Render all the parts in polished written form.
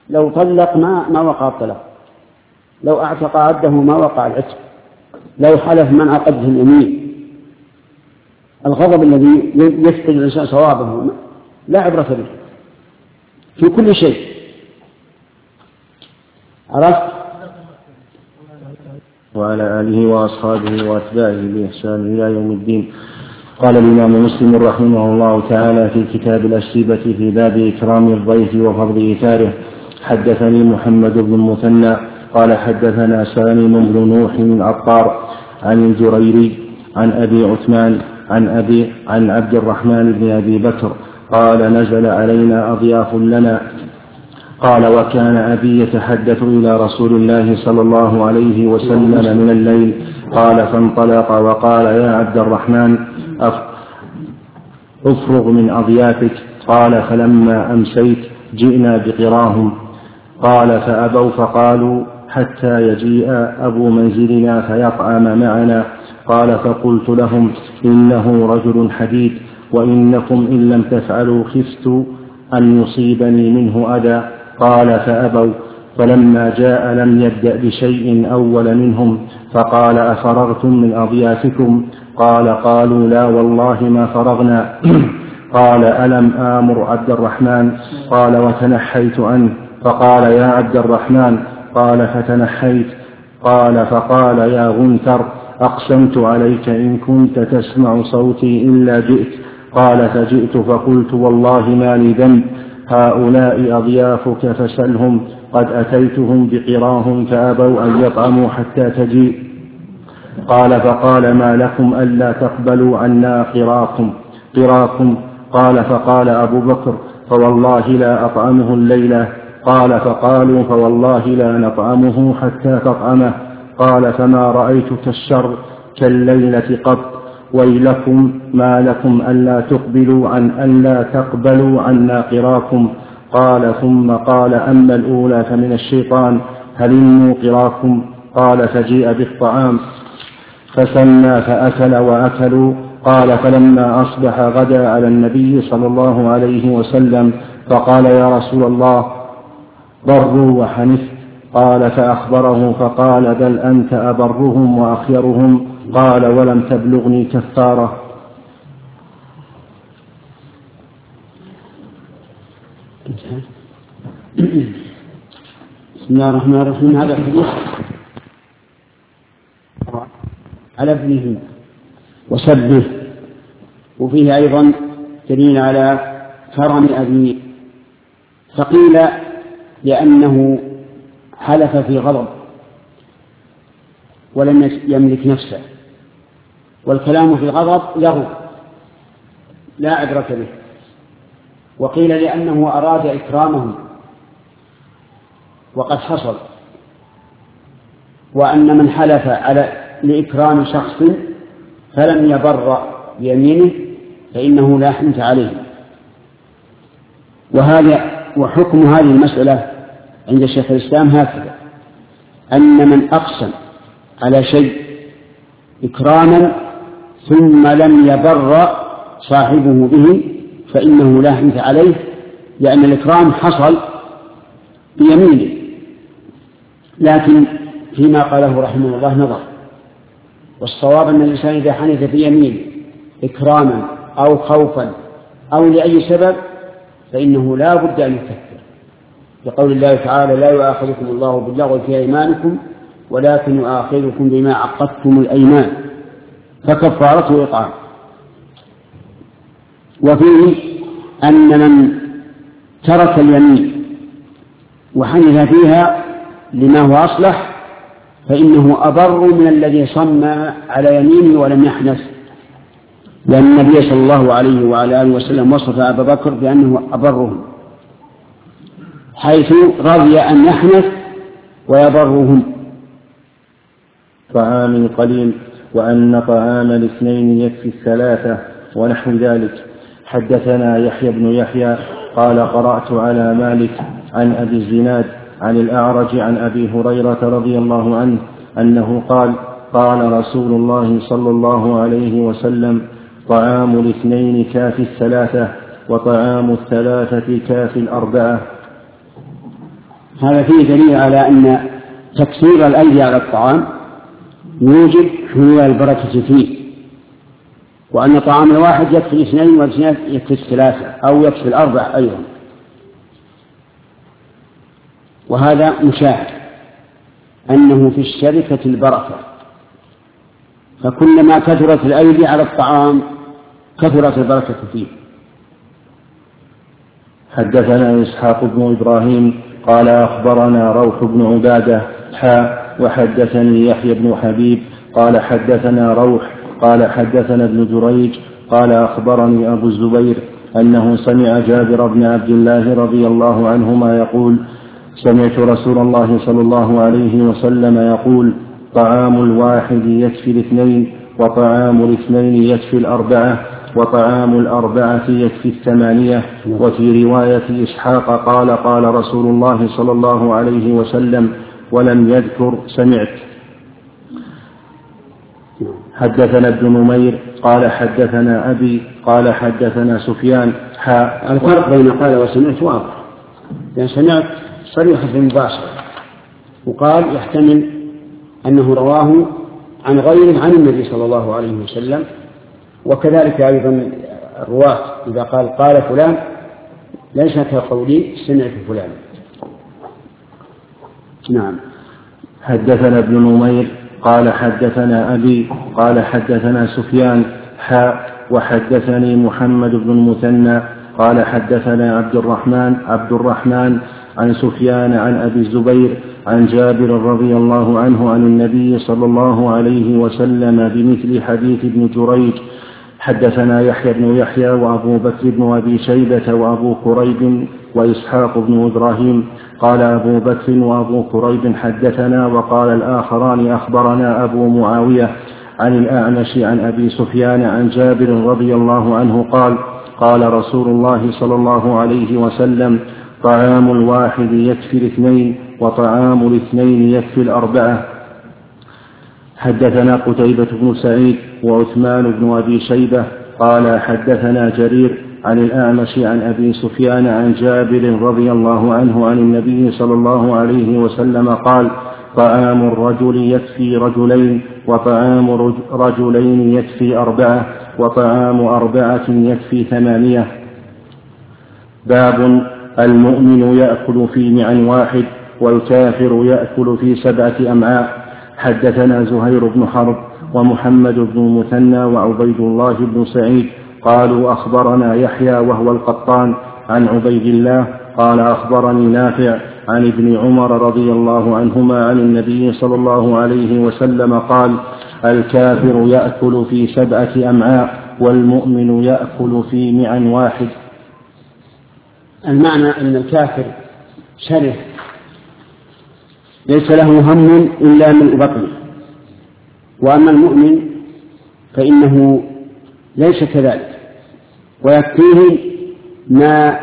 لو طلق ما وقع الطلاق، لو اعتق عبده ما وقع العتق، لو حلف من عقده اليمين. الغضب الذي يفقد الإنسان صوابه لا عبرة به في كل شيء. عرفت؟ وعلى آله وأصحابه وأتباعه بإحسان إلى يوم الدين. قال الإمام مسلم رحمه الله تعالى في كتاب الأشربة في باب إكرام الضيف وفضل إيثاره: حدثني محمد بن المثنى قال حدثنا سالم بن نوح العطار عن الجريري عن أبي عثمان عن عبد الرحمن بن أبي بكر قال: نزل علينا أضياف لنا. قال: وكان أبي يتحدث إلى رسول الله صلى الله عليه وسلم من الليل. قال: فانطلق وقال: يا عبد الرحمن افرغ من أضيافك. قال: فلما أمسيت جئنا بقراهم. قال: فأبوا فقالوا: حتى يجيء أبو منزلنا فيطعم معنا. قال: فقلت لهم: إنه رجل حديد، وإنكم إن لم تفعلوا خفت أن يصيبني منه أذى. قال: فأبوا. فلما جاء لم يبدأ بشيء أول منهم، فقال: أفرغتم من أضيافكم؟ قالوا: لا والله ما فرغنا. قال: ألم آمر عبد الرحمن؟ قال: وتنحيت عنه. فقال: يا عبد الرحمن. قال: فتنحيت. قال: فقال: يا غنثر، أقسمت عليك إن كنت تسمع صوتي إلا جئت. قال: فجئت فقلت: والله ما لي ذنب، هؤلاء أضيافك فسلهم، قد أتيتهم بقراهم فأبوا أن يطعموا حتى تجيء. قال: فقال: ما لكم ألا تقبلوا عنا قراكم؟ قال: فقال أبو بكر: فوالله لا أطعمه الليلة. قال: فقالوا: فوالله لا نطعمه حتى تطعمه. قال: فما رأيت الشر كالليلة قط. ويلكم ما لكم ألا تقبلوا عنا قراكم. قال: ثم قال: أما الأولى فمن الشيطان، هلموا قراكم. قال: فجيء بالطعام فسمى فأكل وأكلوا. قال: فلما أصبح غدا على النبي صلى الله عليه وسلم، فقال: يا رسول الله، ضروا وحنفت. قال: فأخبره فقال: بل أنت أبرهم وأخيرهم. قال: ولم تبلغني كفارة. بسم الله الرحمن الرحيم. هذا الحديث على ابنه وسبه، وفيه أيضا دليل على كرم أبيه. فقيل لأنه حلف في غضب ولم يملك نفسه، والكلام في الغضب لغو لا عبرة به. وقيل لأنه أراد إكرامهم وقد حصل، وأن من حلف لإكرام شخص فلم يبر بيمينه فإنه لا حنث عليه. وحكم هذه المسألة عند شيخ الإسلام هكذا: أن من أقسم على شيء إكراما ثم لم يبر صاحبه به فإنه لا حنث عليه، لأن الإكرام حصل بيمينه. لكن فيما قاله رحمه الله نظر، والصواب أن الإنسان إذا حنث بيمينه إكراما أو خوفا أو لأي سبب فإنه لا بد أن يكفر، لقول الله تعالى: لا يؤاخذكم الله باللغو في أيمانكم ولكن يؤاخذكم بما عقدتم الأيمان فكفارته إطعام. وفيه أن من ترك اليمين وحنث فيها لما هو أصلح فإنه أبر من الذي صم على يمينه ولم يحنث، لأن النبي صلى الله عليه وعلى آله وسلم وصف أبا بكر بأنه أبرهم، حيث رضي أن يحنث ويبرهم. طعام قليل، وأن طعام الاثنين يكفي الثلاثة، ونحو ذلك. حدثنا يحيى بن يحيى قال: قرأت على مالك عن أبي الزناد عن الأعرج عن أبي هريرة رضي الله عنه أنه قال: قال رسول الله صلى الله عليه وسلم: طعام الاثنين كافي الثلاثة، وطعام الثلاثة كافي الأربعة. هذا فيه دليل على أن تكثير الأيدي على الطعام يوجب حلول البركة فيه، وأن طعام الواحد يكفي اثنين والاثنين يكفي الثلاثة أو يكفي الأربع أيضا، وهذا مشاهد أنه في الشركة البركة، فكلما كثرت الأيدي على الطعام كثرت البركة فيه. حدثنا إسحاق بن إبراهيم قال أخبرنا روح بن عبادة وحدثني يحيى بن حبيب قال حدثنا روح قال حدثنا ابن جريج قال أخبرني أبو الزبير أنه سمع جابر بن عبد الله رضي الله عنهما يقول: سمعت رسول الله صلى الله عليه وسلم يقول: طعام الواحد يكفي الاثنين، وطعام الاثنين يكفي الأربعة، وطعام الأربعة يكفي الثمانية. وفي رواية إسحاق قال: قال رسول الله صلى الله عليه وسلم، ولم يذكر سمعت. حدثنا ابن نمير قال حدثنا أبي قال حدثنا سفيان. الفرق بين قال وسمعت واضح، لأن سمعت صريحة مباشرة، وقال يحتمل أنه رواه عن غيره عن النبي صلى الله عليه وسلم. وكذلك أيضا الرواة إذا قال فلان ليس كقولي سمعت فلان. نعم. حدثنا ابن نمير قال حدثنا أبي قال حدثنا سفيان وحدثني محمد بن المثنى قال حدثنا عبد الرحمن عن سفيان عن أبي الزبير عن جابر رضي الله عنه عن النبي صلى الله عليه وسلم بمثل حديث ابن جريج. حدثنا يحيى بن يحيى وأبو بكر بن أبي شيبة وأبو كريب وإسحاق بن إبراهيم. قال أبو بكر وأبو كريب حدثنا، وقال الآخران أخبرنا أبو معاوية عن الأعمش عن أبي سفيان عن جابر رضي الله عنه قال: قال رسول الله صلى الله عليه وسلم: طعام الواحد يكفي الاثنين، وطعام الاثنين يكفي الأربعة. حدثنا قتيبة بن سعيد وعثمان بن أبي شيبة قال حدثنا جرير عن الأعمش عن أبي سفيان عن جابر رضي الله عنه عن النبي صلى الله عليه وسلم قال: طعام الرجل يكفي رجلين، وطعام رجلين يكفي أربعة، وطعام أربعة يكفي ثمانية. باب المؤمن يأكل في معن واحد، والكافر يأكل في 7 أمعاء. حدثنا زهير بن حرب ومحمد بن المثنى وعبيد الله بن سعيد قالوا أخبرنا يحيى وهو القطان عن عبيد الله قال أخبرني نافع عن ابن عمر رضي الله عنهما عن النبي صلى الله عليه وسلم قال: الكافر يأكل في 7 أمعاء، والمؤمن يأكل في معن واحد. المعنى أن الكافر شره ليس له هم إلا من بطنه، وأما المؤمن فإنه ليس كذلك، ويكفيه ما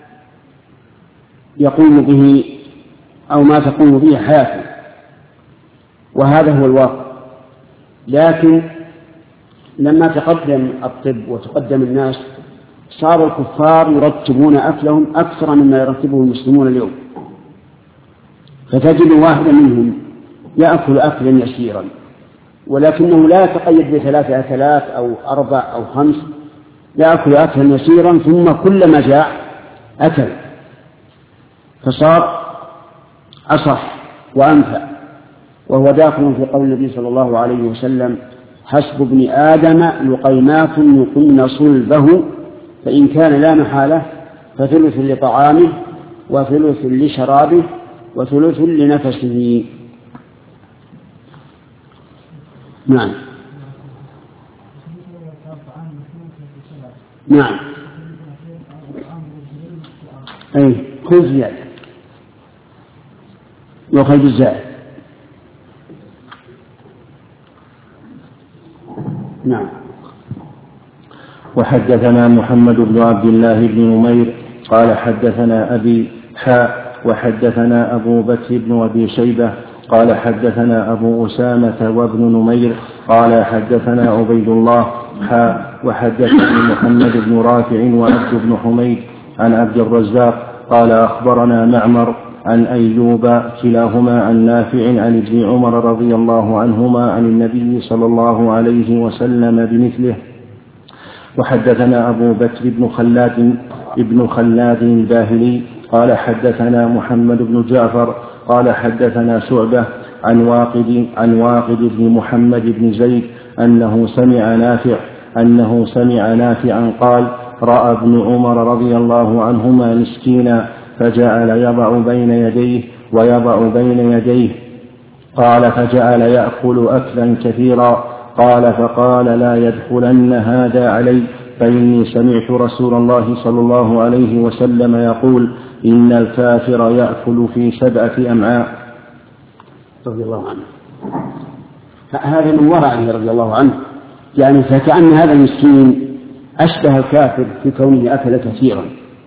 يقوم به أو ما تقوم به حياته، وهذا هو الواقع. لكن لما تقدم الطب وتقدم الناس صار الكفار يرتبون أكلهم أكثر مما يرتبه المسلمون اليوم، فتجد واحدا منهم يأكل أكلا يسيرا، ولكنه لا يتقيد ب3 أكلات أو 4 أو 5، يأكل أكلا يسيرا ثم كلما جاع أكل، فصار أصح وأنفع. وهو داخل في قول النبي صلى الله عليه وسلم: حسب ابن آدم لقيمات يقمن صلبه، فإن كان لا محالة فثلث لطعامه، وثلث لشرابه، وثلث لنفسه. نعم. نعم. أي كل زيادة يأخذ بالزائد. نعم. وحدثنا محمد بن عبد الله بن نمير قال حدثنا أبي وحدثنا أبو بكر بن أبي شيبة قال حدثنا أبو أسامة وابن نمير قال حدثنا عبيد الله وحدثني محمد بن رافع وعبد بن حميد عن عبد الرزاق قال أخبرنا معمر عن أيوب كلاهما عن نافع عن ابن عمر رضي الله عنهما عن النبي صلى الله عليه وسلم بمثله. وحدثنا أبو بكر بن خلاد الباهلي قال حدثنا محمد بن جعفر قال حدثنا شعبة عن واقد بن محمد بن زيد أنه سمع نافعا قال رأى ابن عمر رضي الله عنهما مسكينا فجعل يضع بين يديه ويضع بين يديه، قال فجعل يأكل أكلا كثيرا، قال فقال لا يدخلن هذا علي، فإني سمعت رسول الله صلى الله عليه وسلم يقول إن الكافر يأكل في 7 أمعاء. رضي الله عنه. هذا من ورعه رضي الله عنه، يعني فكأن هذا المسكين أشبه الكافر في كونه أكل كثيرا،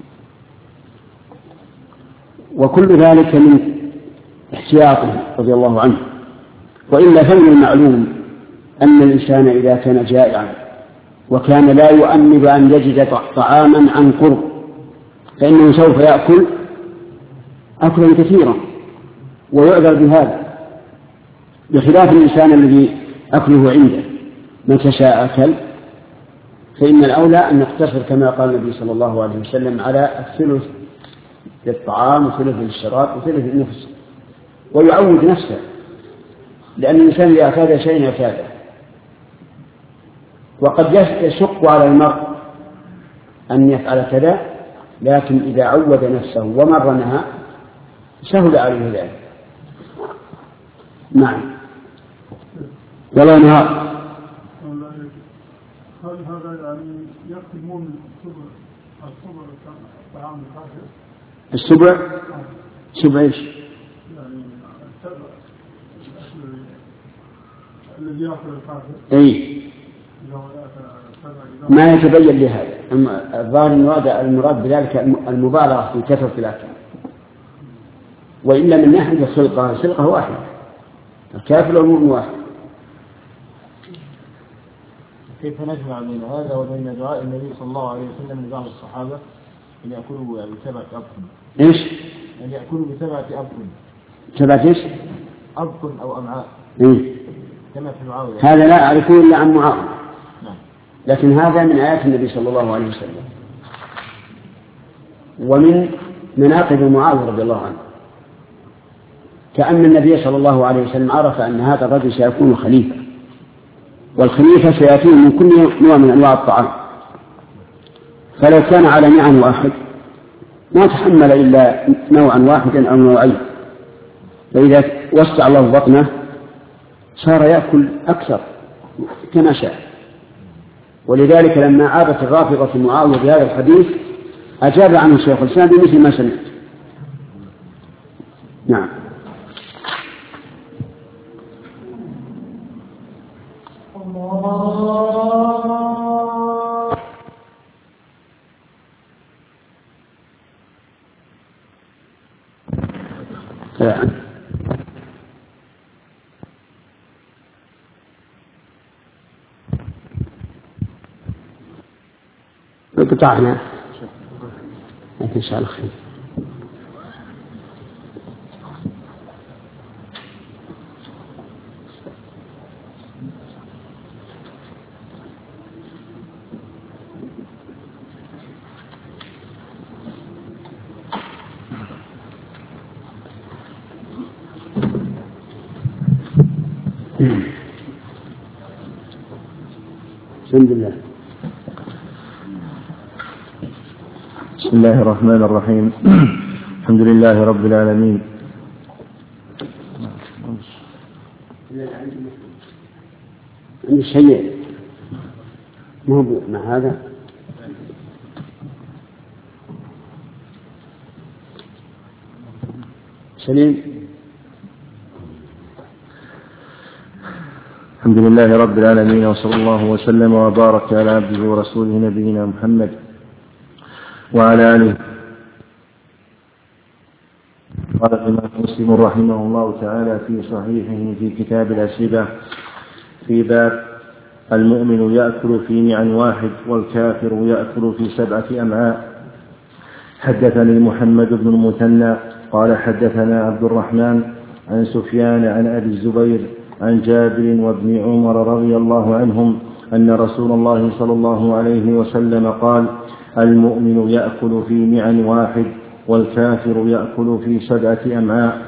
وكل ذلك من احتياطه رضي الله عنه. وإلا فمن المعلوم أن الإنسان إذا كان جائعا وكان لا يؤمل أن يجد طعاما عن قرب فإنه سوف يأكل أكلا كثيرا ويعذر بهذا، بخلاف الإنسان الذي أكله عنده من تشاء أكل. فإن الأولى أن نقتصر كما قال النبي صلى الله عليه وسلم على الثلث للطعام وثلث للشراب وثلث للنفس، ويعود نفسه، لأن الإنسان إذا أكاد شيئا أكاده. وقد يشق على المرء أن يفعل كذا، لكن إذا عود نفسه ومرنها سهل عليه ذلك. نعم. ولا نهار. هل هذا يعني يقدمون الصبر طعام الكافر؟ السبع؟ سبع ايش؟ يعني السبع الذي يأكل الكافر. اي. ما يتبين لهذا. الظاهر المراد بذلك المبالغة في كثرة الأكل، وإلا من ناحية الخلقة واحدة، الكافر والمؤمن واحد. كيف نجمع بين هذا وبين دعاء النبي صلى الله عليه وسلم لبعض الصحابة أن يأكلوا ب7 أبطن؟ إيش؟ أن يأكلوا ب7 أبطن. 7 إيش؟ أبطن أو أمعاء. إيه؟ كما في معاوية. هذا لا أعرفه إلا عن معاوية. نعم. لكن هذا من آيات النبي صلى الله عليه وسلم، ومن مناقب معاوية رضي الله عنه، كأن النبي صلى الله عليه وسلم عرف أن هذا الرجل سيكون خليفة، والخليفة سيأتيه من كل نوع من أنواع الطعام، فلو كان على نعم واحد ما تحمل إلا نوعا واحدا أو نوعين، فإذا وسع الله بطنه صار يأكل أكثر كما شاء. ولذلك لما عابت الرافضة معاوية بهذا الحديث أجاب عنه شيخ الإسلام بمثل ما سمعت. نعم. قطعنا إن شاء الله خير. الحمد لله. بسم الله الرحمن الرحيم. الحمد لله رب العالمين. عندي شيء مو مع هذا. سليم. الحمد لله رب العالمين، وصلى الله وسلم وبارك على عبده ورسوله نبينا محمد وعلى آله. قال الإمام مسلم رحمه الله تعالى في صحيحه في كتاب الأشربة في باب المؤمن يأكل في نعن واحد والكافر يأكل في 7 أمعاء. حدثني محمد بن المثنى قال حدثنا عبد الرحمن عن سفيان عن أبي الزبير عن جابر وابن عمر رضي الله عنهم أن رسول الله صلى الله عليه وسلم قال: المؤمن يأكل في معا واحد والكافر يأكل في 7 أمعاء.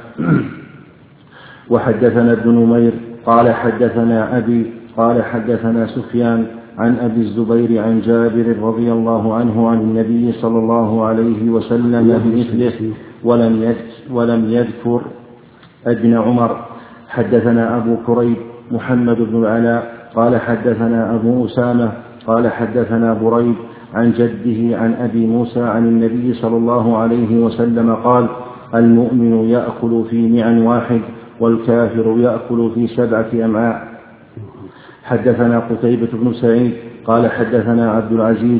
وحدثنا ابن نمير قال حدثنا أبي قال حدثنا سفيان عن أبي الزبير عن جابر رضي الله عنه عن النبي صلى الله عليه وسلم بمثله ولم يذكر ابن عمر. حدثنا أبو كريب محمد بن العلاء قال حدثنا أبو أسامة قال حدثنا بريد عن جده عن أبي موسى عن النبي صلى الله عليه وسلم قال: المؤمن يأكل في معا واحد والكافر يأكل في 7 أمعاء. حدثنا قتيبة بن سعيد قال حدثنا عبد العزيز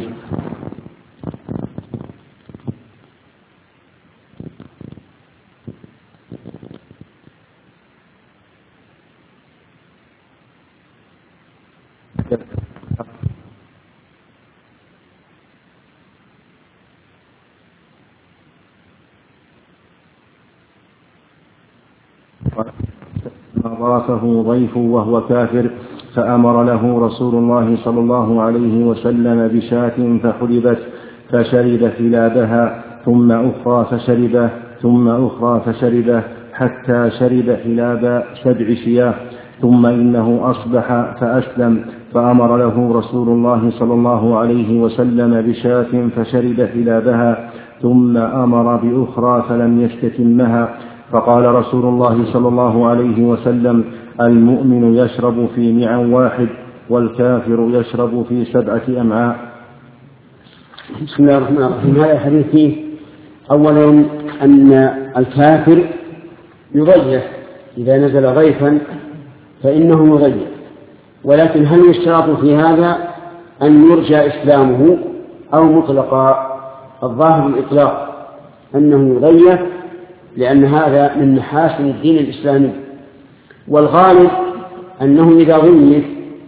ضافه ضيف وهو كافر فأمر له رسول الله صلى الله عليه وسلم بشاة فحلبت فشرب خلابها ثم أخرى فشربه ثم أخرى فشربه حتى شرب خلاب 7 شياه ثم إنه أصبح فأسلم فأمر له رسول الله صلى الله عليه وسلم بشاة فشرب خلابها ثم أمر بأخرى فلم يستتمها فقال رسول الله صلى الله عليه وسلم: المؤمن يشرب في معا واحد والكافر يشرب في 7 أمعاء. بسم الله الرحمن الرحيم. هذا الحديث فيه أولا أن الكافر يضيف إذا نزل ضيفا فإنه يضيف، ولكن هل يشترط في هذا أن يرجى إسلامه أو مطلقا؟ الظاهر الإطلاق أنه يضيف، لأن هذا من محاسن الدين الإسلامي، والغالب أنه إذا ضيف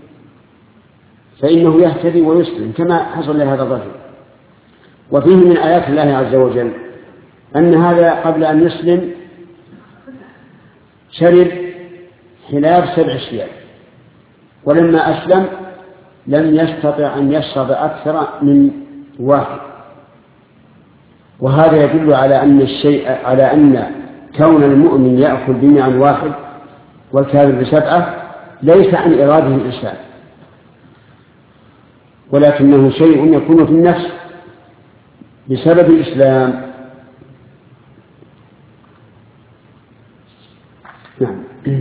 فإنه يهتدي ويسلم كما حصل لهذا الرجل. وفيه من آيات الله عز وجل أن هذا قبل أن يسلم شرب خلاب 7 شياه، ولما أسلم لم يستطع أن يشرب أكثر من 1. وهذا يدل على أن كون المؤمن يأكل بمعا واحد والكافر ب7 ليس عن إراده الإنسان، ولكنه شيء يكون في النفس بسبب الإسلام. نعم.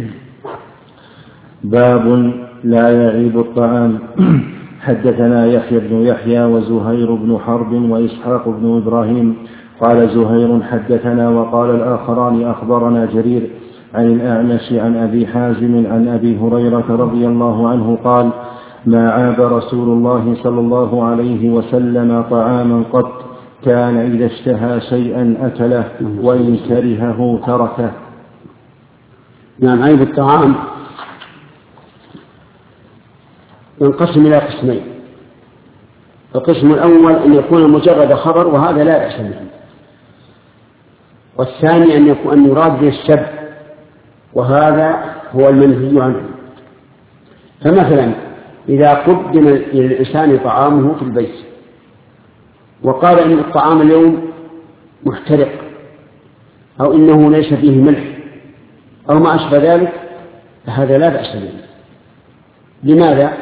باب لا يعيب الطعام. حدثنا يحيى بن يحيى وزهير بن حرب وإسحاق بن إبراهيم قال زهير حدثنا وقال الآخران أخبرنا جرير عن الأعمش عن أبي حازم عن أبي هريرة رضي الله عنه قال: ما عاب رسول الله صلى الله عليه وسلم طعاما قط كان إذا اشتهى شيئا أكله وإن كرهه تركه. نعم. عيب الطعام ينقسم إلى قسمين. القسم الأول أن يكون مجرد خبر وهذا لا بأس به، والثاني أن يراد به السب وهذا هو المنهي عنه. فمثلا إذا قدم للإنسان طعامه في البيت وقال إن الطعام اليوم محترق أو إنه ليس فيه ملح أو ما أشبه ذلك فهذا لا بأس به. لماذا؟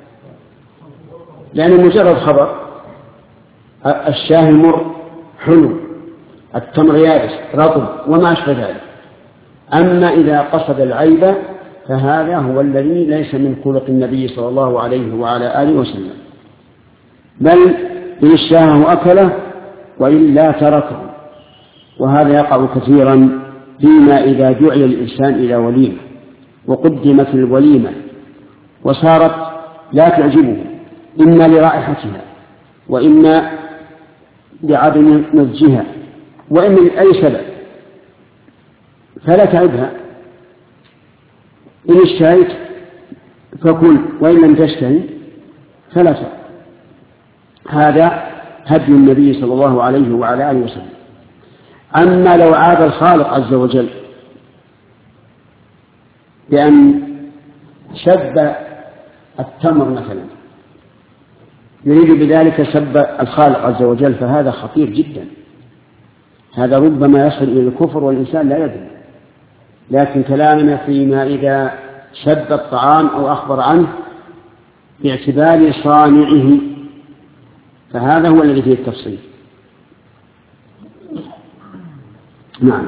لأنه مجرد خبر. الشاي مر حلو، التمر يابس رطب وما أشبه ذلك. أما إذا قصد العيب فهذا هو الذي ليس من خلق النبي صلى الله عليه وعلى آله وسلم، بل إن اشتهاه أكله وإلا تركه. وهذا يقع كثيرا فيما إذا دعي الإنسان إلى وليمة وقدمت الوليمة وصارت لا تعجبه إما لرائحتها وإما لعدم نضجها وإما لأي سبب، فلا تعبها. إن اشتهيت فكل وإن لم تشتهي فلا تأكل. هذا هدي النبي صلى الله عليه وعلى آله وسلم. أما لو عاب الخالق عز وجل بأن سب التمر مثلا يريد بذلك سب الخالق عز وجل، فهذا خطير جدا، هذا ربما يصل إلى الكفر والإنسان لا يدري. لكن كلامنا فيما إذا سب الطعام أو أخبر عنه باعتبار صانعه، فهذا هو الذي فيه التفصيل. نعم.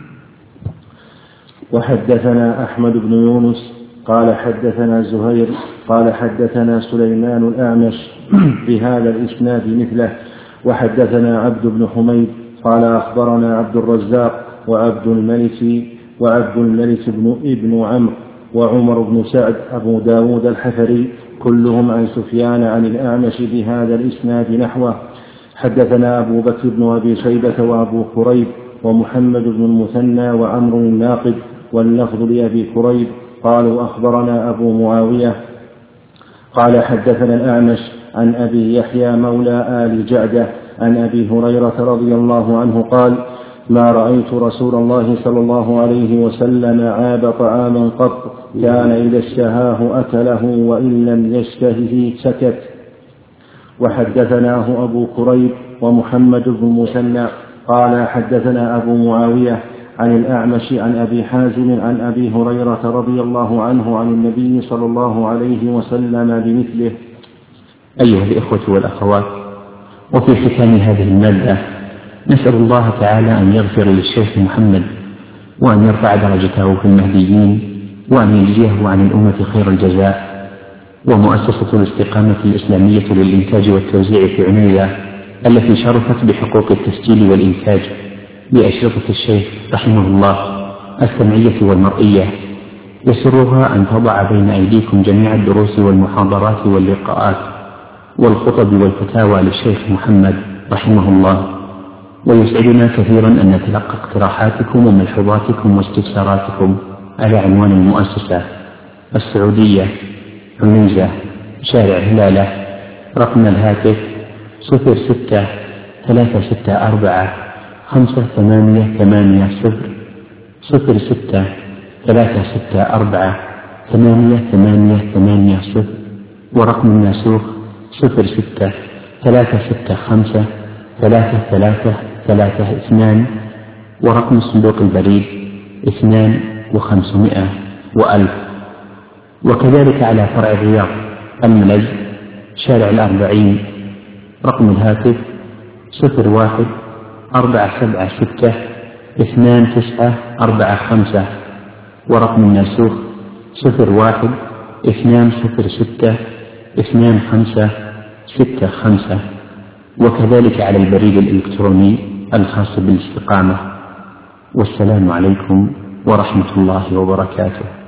وحدثنا أحمد بن يونس قال حدثنا زهير قال حدثنا سليمان الأعمش بهذا الإسناد مثله. وحدثنا عبد بن حميد قال أخبرنا عبد الرزاق وعبد الملك ابن عمرو وعمر بن سعد أبو داود الحفري كلهم عن سفيان عن الأعمش بهذا الإسناد نحوه. حدثنا أبو بكر بن أبي شيبة وأبو كريب ومحمد بن المثنى وعمرو الناقد واللفظ لأبي كريب قالوا أخبرنا أبو معاوية قال حدثنا الأعمش عن أبي يحيى مولى آل جعدة عن أبي هريرة رضي الله عنه قال ما رأيت رسول الله صلى الله عليه وسلم عاب طعاما قط كان إذا اشتهاه أكله وإن لم يشتهه سكت. وحدثناه أبو كريب ومحمد بن المثنى قال حدثنا أبو معاوية عن الأعمش عن أبي حازم عن أبي هريرة رضي الله عنه عن النبي صلى الله عليه وسلم بمثله. أيها الإخوة والأخوات، وفي ختام هذه المادة نسأل الله تعالى أن يغفر للشيخ محمد وأن يرفع درجته في المهديين وأن يجزيه عن الأمة خير الجزاء. ومؤسسة الاستقامة الإسلامية للإنتاج والتوزيع في عنيزة التي شرفت بحقوق التسجيل والإنتاج بأشرطة الشيخ رحمه الله السمعية والمرئية يسرها أن تضع بين أيديكم جميع الدروس والمحاضرات واللقاءات والخطب والفتاوى للشيخ محمد رحمه الله. ويسعدنا كثيرا أن نتلقى اقتراحاتكم وملحوظاتكم واستفساراتكم على عنوان المؤسسة السعودية عنيزة شارع هلالة رقم الهاتف 06-364-880 ورقم الناسوخ 06-365-3332 ورقم صندوق البريد 2500 و1000. وكذلك على فرع الرياض الملز شارع الأربعين رقم الهاتف 01-476-2945 ورقم الناسوخ 01-206-2565 وكذلك على البريد الإلكتروني الخاص بالاستقامة. والسلام عليكم ورحمة الله وبركاته.